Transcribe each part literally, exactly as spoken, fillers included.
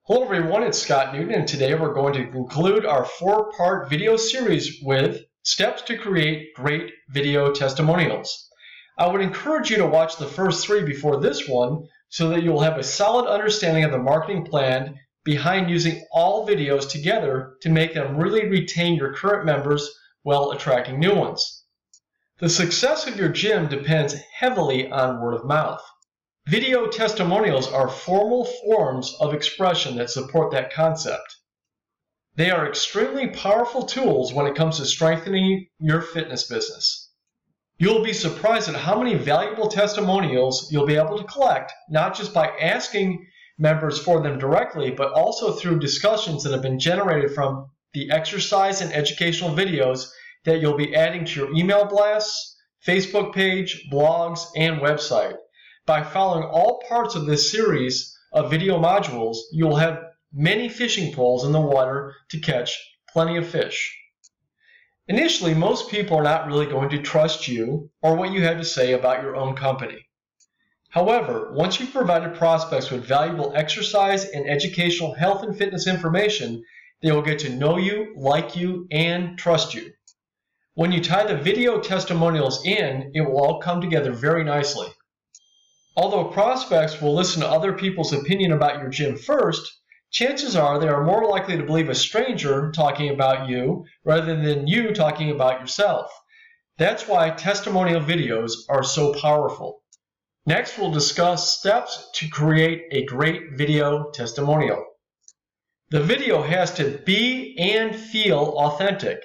Hello everyone, it's Scott Newton, and today we're going to conclude our four-part video series with steps to create great video testimonials. I would encourage you to watch the first three before this one so that you'll have a solid understanding of the marketing plan behind using all videos together to make them really retain your current members while attracting new ones. The success of your gym depends heavily on word of mouth. Video testimonials are formal forms of expression that support that concept. They are extremely powerful tools when it comes to strengthening your fitness business. You'll be surprised at how many valuable testimonials you'll be able to collect, not just by asking members for them directly, but also through discussions that have been generated from the exercise and educational videos that you'll be adding to your email blasts, Facebook page, blogs, and website. By following all parts of this series of video modules, you'll have many fishing poles in the water to catch plenty of fish. Initially, most people are not really going to trust you or what you have to say about your own company. However, once you've provided prospects with valuable exercise and educational health and fitness information, they will get to know you, like you, and trust you. When you tie the video testimonials in, it will all come together very nicely. Although prospects will listen to other people's opinion about your gym first, chances are they are more likely to believe a stranger talking about you rather than you talking about yourself. That's why testimonial videos are so powerful. Next, we'll discuss steps to create a great video testimonial. The video has to be and feel authentic.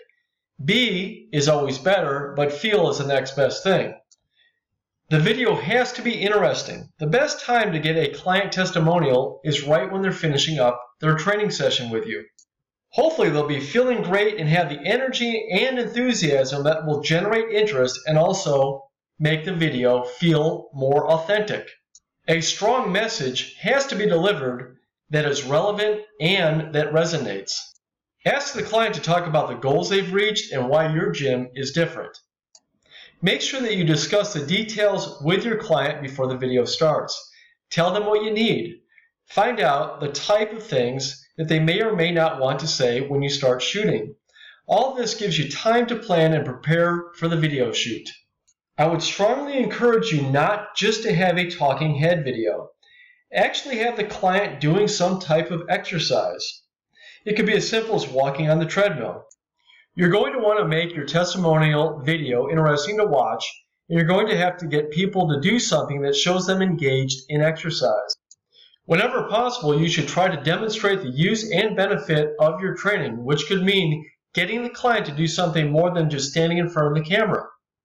Be is always better, but feel is the next best thing. The video has to be interesting. The best time to get a client testimonial is right when they're finishing up their training session with you. Hopefully they'll be feeling great and have the energy and enthusiasm that will generate interest and also make the video feel more authentic. A strong message has to be delivered that is relevant and that resonates. Ask the client to talk about the goals they've reached and why your gym is different. Make sure that you discuss the details with your client before the video starts. Tell them what you need. Find out the type of things that they may or may not want to say when you start shooting. All this gives you time to plan and prepare for the video shoot. I would strongly encourage you not just to have a talking head video. Actually have the client doing some type of exercise. It could be as simple as walking on the treadmill. You're going to want to make your testimonial video interesting to watch, and you're going to have to get people to do something that shows them engaged in exercise. Whenever possible, you should try to demonstrate the use and benefit of your training, which could mean getting the client to do something more than just standing in front of the camera.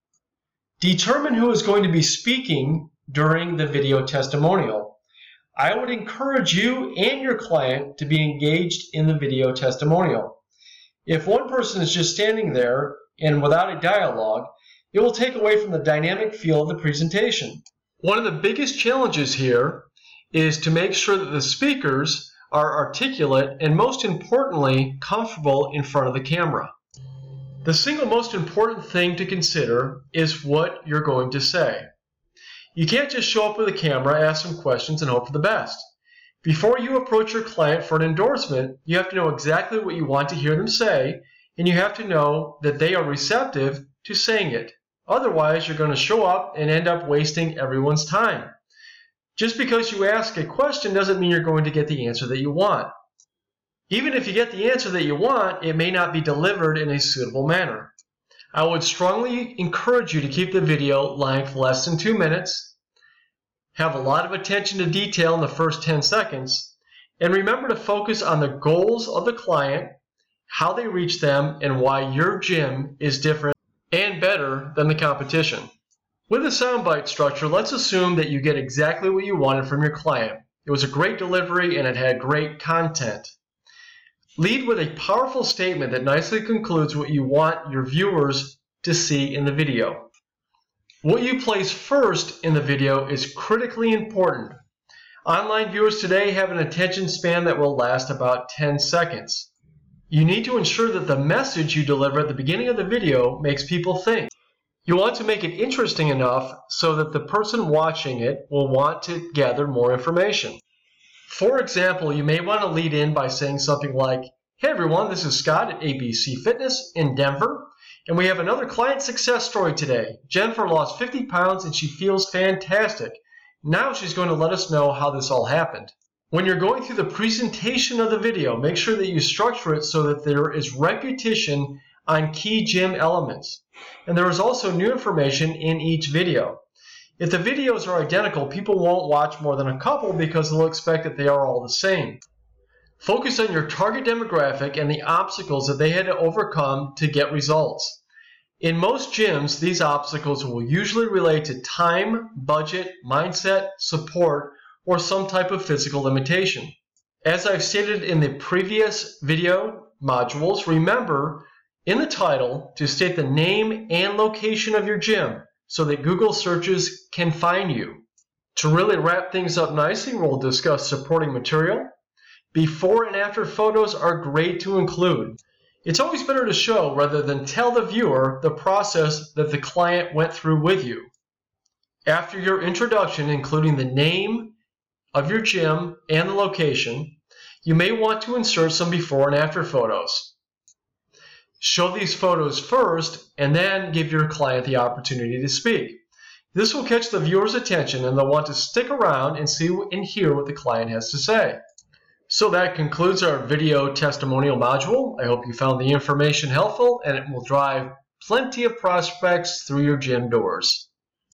Determine who is going to be speaking during the video testimonial. I would encourage you and your client to be engaged in the video testimonial. If one person is just standing there and without a dialogue, it will take away from the dynamic feel of the presentation. One of the biggest challenges here is to make sure that the speakers are articulate and, most importantly, comfortable in front of the camera. The single most important thing to consider is what you're going to say. You can't just show up with a camera, ask some questions, and hope for the best. Before you approach your client for an endorsement, you have to know exactly what you want to hear them say, and you have to know that they are receptive to saying it. Otherwise, you're going to show up and end up wasting everyone's time. Just because you ask a question doesn't mean you're going to get the answer that you want. Even if you get the answer that you want, it may not be delivered in a suitable manner. I would strongly encourage you to keep the video length less than two minutes. Have a lot of attention to detail in the first ten seconds, and remember to focus on the goals of the client, how they reach them, and why your gym is different and better than the competition. With a soundbite structure, let's assume that you get exactly what you wanted from your client. It was a great delivery and it had great content. Lead with a powerful statement that nicely concludes what you want your viewers to see in the video. What you place first in the video is critically important. Online viewers today have an attention span that will last about ten seconds. You need to ensure that the message you deliver at the beginning of the video makes people think. You want to make it interesting enough so that the person watching it will want to gather more information. For example, you may want to lead in by saying something like, "Hey everyone, this is Scott at A B C Fitness in Denver, and we have another client success story today. Jennifer lost fifty pounds and she feels fantastic. Now she's going to let us know how this all happened." When you're going through the presentation of the video, make sure that you structure it so that there is repetition on key gym elements. And there is also new information in each video. If the videos are identical, people won't watch more than a couple because they'll expect that they are all the same. Focus on your target demographic and the obstacles that they had to overcome to get results. In most gyms, these obstacles will usually relate to time, budget, mindset, support, or some type of physical limitation. As I've stated in the previous video modules, remember in the title to state the name and location of your gym so that Google searches can find you. To really wrap things up nicely, we'll discuss supporting material. Before and after photos are great to include. It's always better to show rather than tell the viewer the process that the client went through with you. After your introduction, including the name of your gym and the location, you may want to insert some before and after photos. Show these photos first and then give your client the opportunity to speak. This will catch the viewer's attention and they'll want to stick around and see and hear what the client has to say. So that concludes our video testimonial module. I hope you found the information helpful and it will drive plenty of prospects through your gym doors.